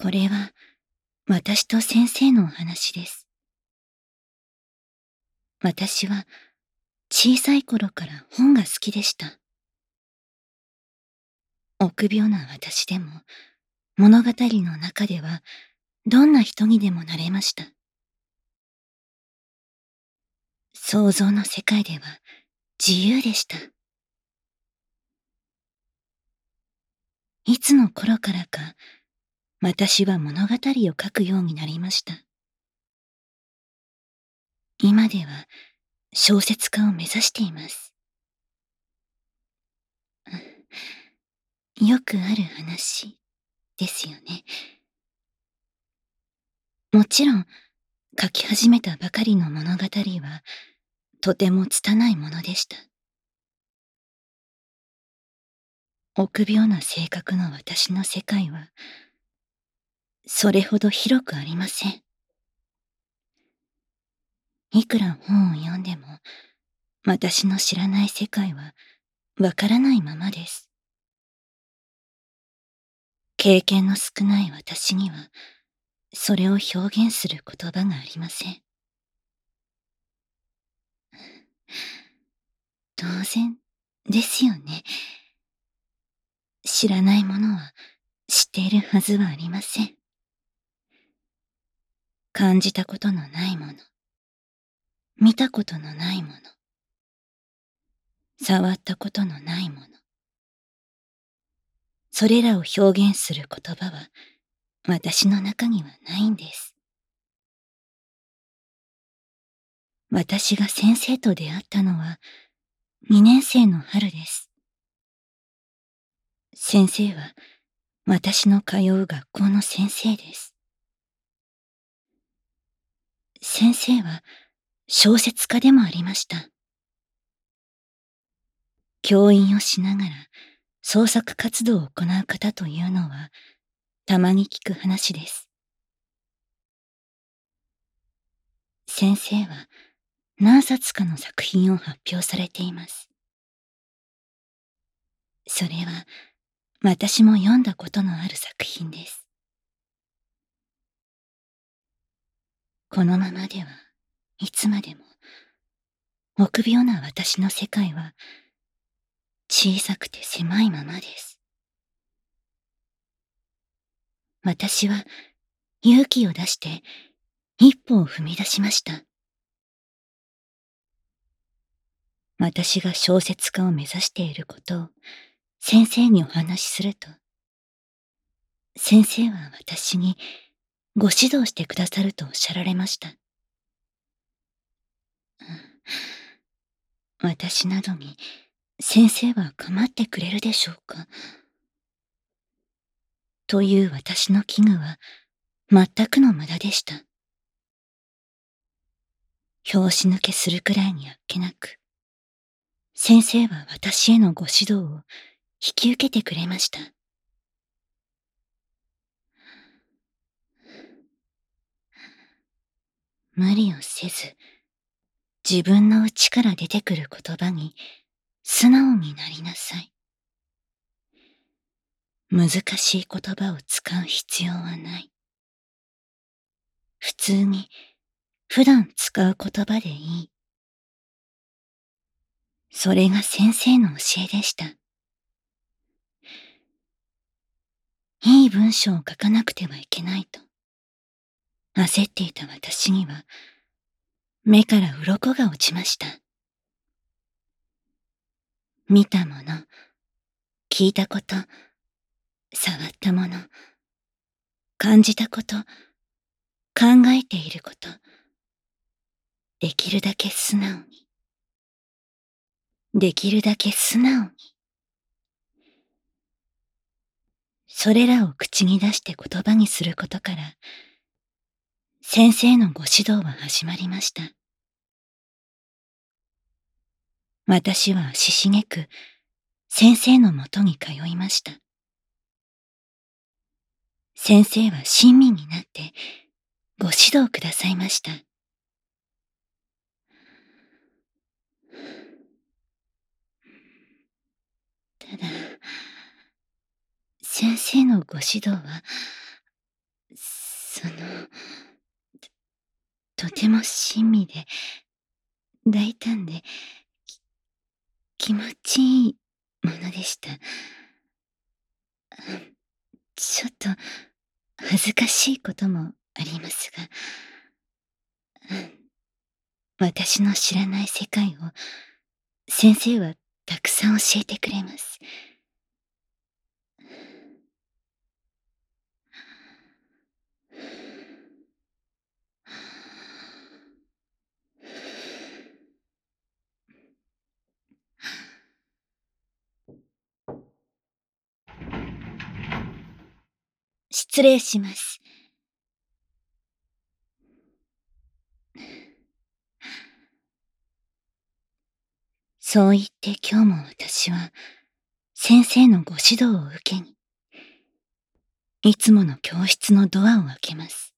これは私と先生のお話です。私は小さい頃から本が好きでした。臆病な私でも物語の中ではどんな人にでもなれました。想像の世界では自由でした。いつの頃からか私は物語を書くようになりました。今では小説家を目指しています。よくある話ですよね。もちろん書き始めたばかりの物語はとても拙いものでした。臆病な性格の私の世界はそれほど広くありません。いくら本を読んでも私の知らない世界はわからないままです。経験の少ない私にはそれを表現する言葉がありません。当然ですよね。知らないものは知っているはずはありません。感じたことのないもの、見たことのないもの、触ったことのないもの。それらを表現する言葉は私の中にはないんです。私が先生と出会ったのは2年生の春です。先生は私の通う学校の先生です。先生は小説家でもありました。教員をしながら創作活動を行う方というのはたまに聞く話です。先生は何冊かの作品を発表されています。それは私も読んだことのある作品です。このままではいつまでも臆病な私の世界は小さくて狭いままです。私は勇気を出して一歩を踏み出しました。私が小説家を目指していることを先生にお話しすると、先生は私にご指導してくださるとおっしゃられました。私などに先生は構ってくれるでしょうか。という私の危惧は全くの無駄でした。拍子抜けするくらいにあっけなく、先生は私へのご指導を引き受けてくれました。無理をせず、自分の内から出てくる言葉に素直になりなさい。難しい言葉を使う必要はない。普通に、普段使う言葉でいい。それが先生の教えでした。いい文章を書かなくてはいけないと、焦っていた私には、目から鱗が落ちました。見たもの、聞いたこと、触ったもの、感じたこと、考えていること、できるだけ素直に。できるだけ素直に。それらを口に出して言葉にすることから、先生のご指導は始まりました。私は足しげく先生のもとに通いました。先生は親身になってご指導くださいました。ただ、先生のご指導はその、とても親身で、大胆で、気持ちいいものでした。ちょっと恥ずかしいこともありますが、私の知らない世界を先生はたくさん教えてくれます。失礼します。そう言って今日も私は先生のご指導を受けに、いつもの教室のドアを開けます。